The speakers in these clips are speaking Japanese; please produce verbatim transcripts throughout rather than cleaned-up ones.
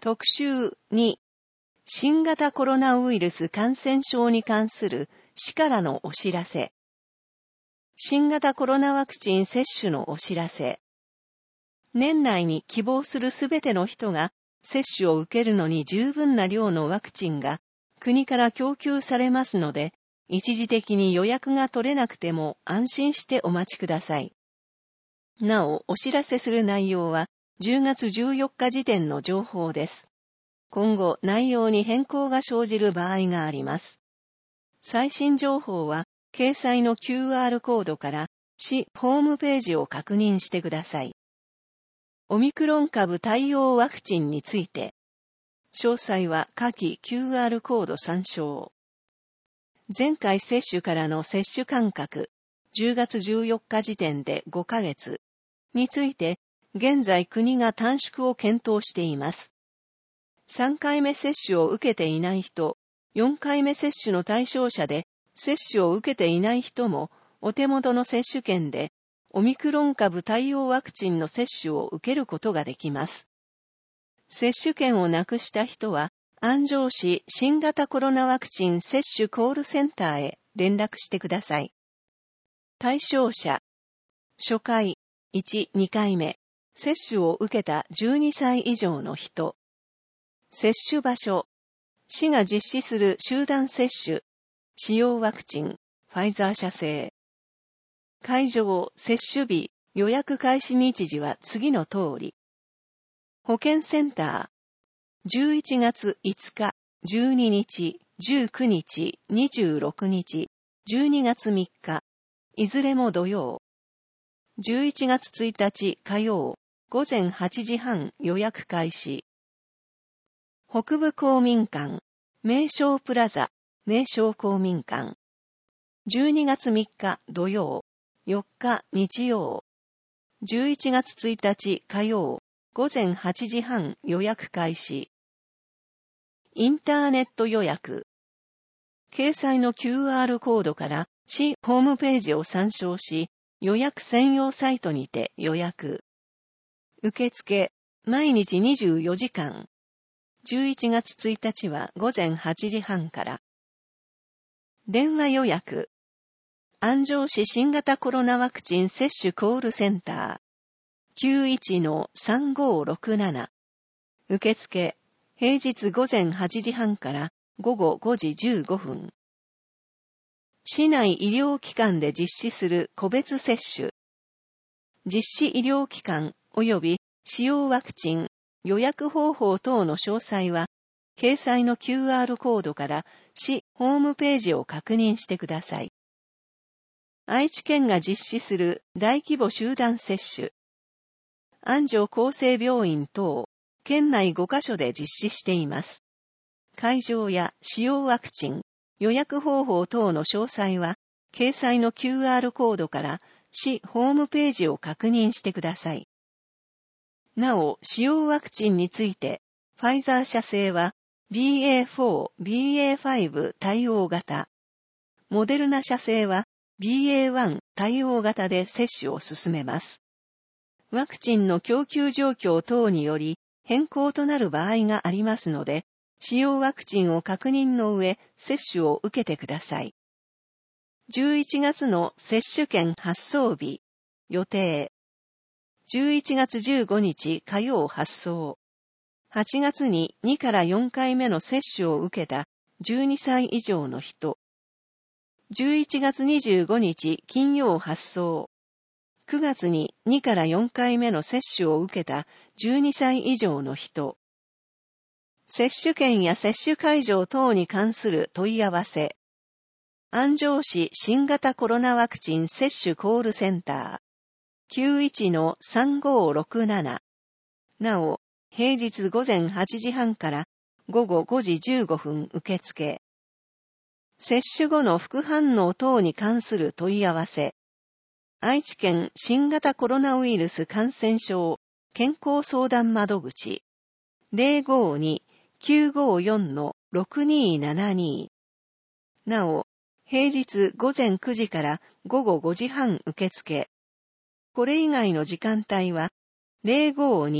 特集に、新型コロナウイルス感染症に関する市からのお知らせ。新型コロナワクチン接種のお知らせ。年内に希望するすべての人が接種を受けるのに十分な量のワクチンが国から供給されますので、一時的に予約が取れなくても安心してお待ちください。なお、お知らせする内容はじゅうがつじゅうよっか時点の情報です。今後、内容に変更が生じる場合があります。最新情報は、掲載の キューアール コードから市ホームページを確認してください。オミクロン株対応ワクチンについて、詳細は下記 キューアール コード参照。前回接種からの接種間隔、じゅうがつじゅうよっか時点でごかげつについて、現在国が短縮を検討しています。さんかいめ接種を受けていない人、よんかいめ接種の対象者で接種を受けていない人もお手元の接種券でオミクロン株対応ワクチンの接種を受けることができます。接種券をなくした人は安城市新型コロナワクチン接種コールセンターへ連絡してください。対象者、初回、いち、にかいめ、接種を受けたじゅうにさい以上の人。接種場所、市が実施する集団接種、使用ワクチン、ファイザー社製。会場、接種日、予約開始日時は次の通り。保健センター、じゅういちがついつか、じゅうににち、じゅうくにち、にじゅうろくにち、じゅうにがつみっか、いずれも土曜。じゅういちがつついたち火曜、ごぜんはちじはん予約開始。北部公民館、名称プラザ、名称公民館。じゅうにがつみっか土曜、よっか日曜。じゅういちがつついたち火曜、ごぜんはちじはん予約開始。インターネット予約。掲載の キューアール コードから市ホームページを参照し、予約専用サイトにて予約。受付、毎日にじゅうよじかん。じゅういちがつついたちはごぜんはちじはんから。電話予約。安城市新型コロナワクチン接種コールセンター。きゅういちのさんごろくなな。受付、平日ごぜんはちじはんからごごごじじゅうごふん。市内医療機関で実施する個別接種。実施医療機関及び使用ワクチン、予約方法等の詳細は、掲載の キューアール コードから市ホームページを確認してください。愛知県が実施する大規模集団接種。安城厚生病院等、県内ごかしょで実施しています。会場や使用ワクチン、予約方法等の詳細は、掲載の キューアール コードから市ホームページを確認してください。なお、使用ワクチンについて、ファイザー社製は ビーエーフォー、ビーエーファイブ 対応型。モデルナ社製は ビーエーワン 対応型で接種を進めます。ワクチンの供給状況等により変更となる場合がありますので、使用ワクチンを確認の上、接種を受けてください。じゅういちがつの接種券発送日、予定。じゅういちがつじゅうごにち火曜発送。はちがつににからよんかいめの接種を受けたじゅうにさい以上の人。じゅういちがつにじゅうごにち金曜発送。くがつににからよんかいめの接種を受けたじゅうにさい以上の人。接種券や接種会場等に関する問い合わせ。安城市新型コロナワクチン接種コールセンター。きゅういちのさんごろくなな。なお、平日ごぜんはちじはんからごごごじじゅうごふん受付。接種後の副反応等に関する問い合わせ。愛知県新型コロナウイルス感染症健康相談窓口。ゼロごに きゅうごよん ろくにーななに。なお、平日ごぜんくじからごごごじはん受付。これ以外の時間帯はゼロごに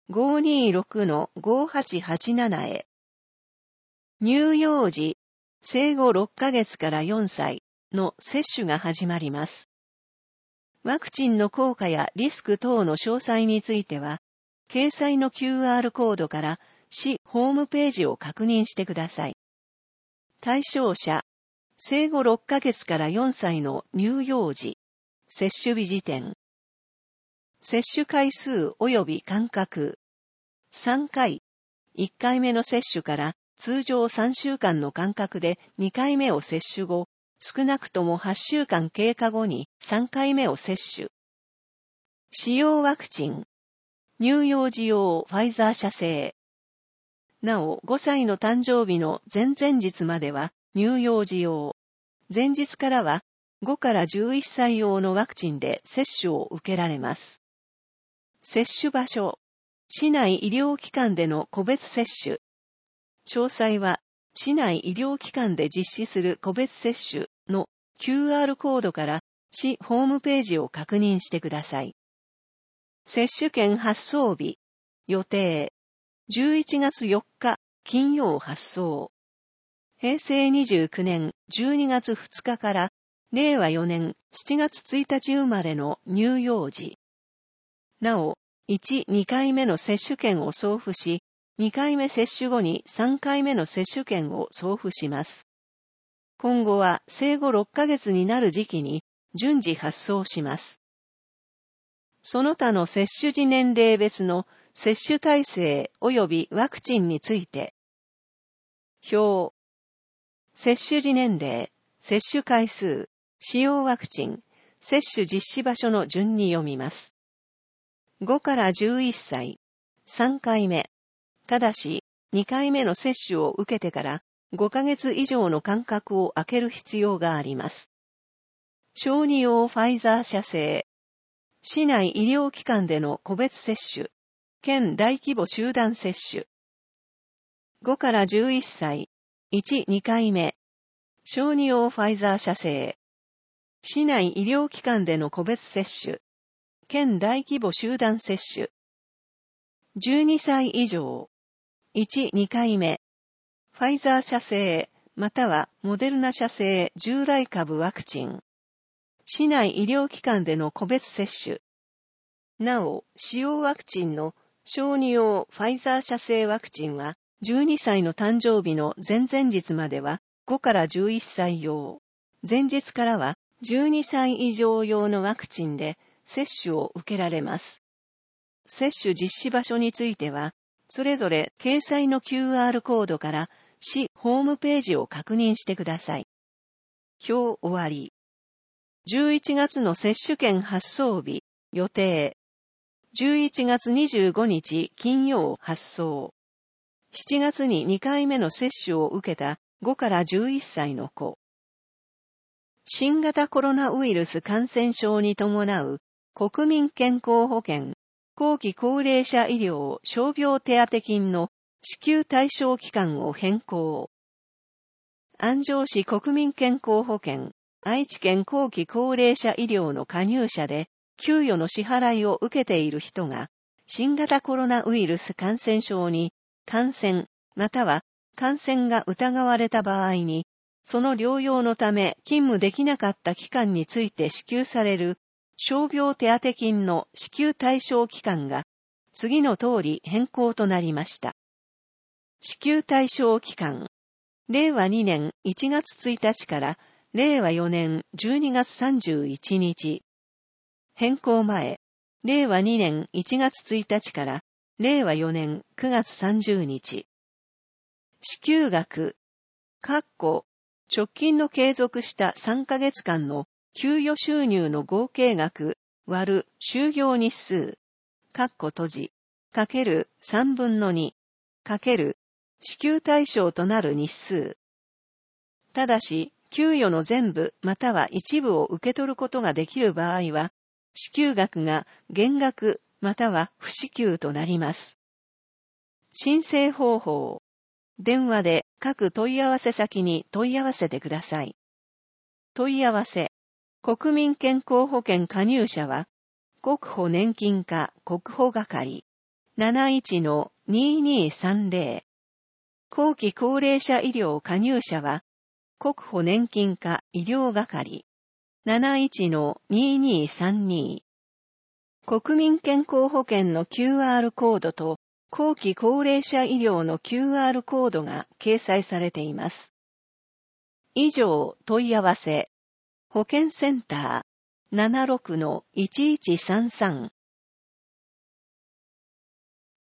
ごーにーろくのごーはちはちなな へ。乳幼児、生後ろっかげつからよんさいの接種が始まります。ワクチンの効果やリスク等の詳細については、掲載の キューアール コードから市ホームページを確認してください。対象者、生後ろっかげつからよんさいの乳幼児、接種日時点。接種回数及び間隔。さんかい。いっかいめの接種から通常さんしゅうかんの間隔でにかいめを接種後、少なくともはっしゅうかん経過後にさんかいめを接種。使用ワクチン。乳幼児用ファイザー社製。なお、ごさいの誕生日の前々日までは乳幼児用。前日からはごからじゅういっさい用のワクチンで接種を受けられます。接種場所。市内医療機関での個別接種。詳細は、市内医療機関で実施する個別接種の キューアール コードから市ホームページを確認してください。接種券発送日。予定。じゅういちがつよっか、金曜発送。へいせいにじゅうきゅうねんじゅうにがつふつかかられいわよねんしちがつついたち生まれの乳幼児。なお、いち、にかいめの接種券を送付し、にかいめ接種後にさんかいめの接種券を送付します。今後は生後ろっかげつになる時期に順次発送します。その他の接種時年齢別の接種体制及びワクチンについて。表。接種時年齢、接種回数、使用ワクチン、接種実施場所の順に読みます。ごからじゅういっさい、さんかいめ。ただし、にかいめの接種を受けてからごかげつ以上の間隔を空ける必要があります。小児用ファイザー社製。市内医療機関での個別接種、県大規模集団接種。ごからじゅういっさい、いち、にかいめ。小児用ファイザー社製。市内医療機関での個別接種、県大規模集団接種。じゅうにさい以上。いち、にかいめ。ファイザー社製、またはモデルナ社製従来株ワクチン。市内医療機関での個別接種。なお、使用ワクチンの小児用ファイザー社製ワクチンは、じゅうにさいの誕生日の前々日まではごからじゅういっさい用。前日からはじゅうにさい以上用のワクチンで接種を受けられます。接種実施場所については、それぞれ掲載の キューアール コードから市ホームページを確認してください。表終わり。じゅういちがつの接種券発送日、予定。じゅういちがつにじゅうごにち金曜発送。しちがつににかいめの接種を受けたごからじゅういっさいの子。新型コロナウイルス感染症に伴う国民健康保険後期高齢者医療傷病手当金の支給対象期間を変更。安城市国民健康保険愛知県後期高齢者医療の加入者で給与の支払いを受けている人が新型コロナウイルス感染症に感染または感染が疑われた場合にその療養のため勤務できなかった期間について支給される傷病手当金の支給対象期間が次の通り変更となりました。支給対象期間。れいわにねんいちがつついたちかられいわよねんじゅうにがつさんじゅういちにち。変更前。れいわにねんいちがつついたちかられいわよねんくがつさんじゅうにち。支給額。括弧直近の継続したさんかげつかんの給与収入の合計額割る就業日数、括弧閉じ、かけるさんぶんのに、かける支給対象となる日数。ただし、給与の全部または一部を受け取ることができる場合は、支給額が減額または不支給となります。申請方法。電話で各問い合わせ先に問い合わせてください。問い合わせ。国民健康保険加入者は、国保年金課国保係。 なないちのににさんぜろ 後期高齢者医療加入者は、国保年金課医療係 なないちのににさんに 国民健康保険の キューアール コードと後期高齢者医療の キューアール コードが掲載されています。以上問い合わせ保健センター ななじゅうろくのいちいちさんさん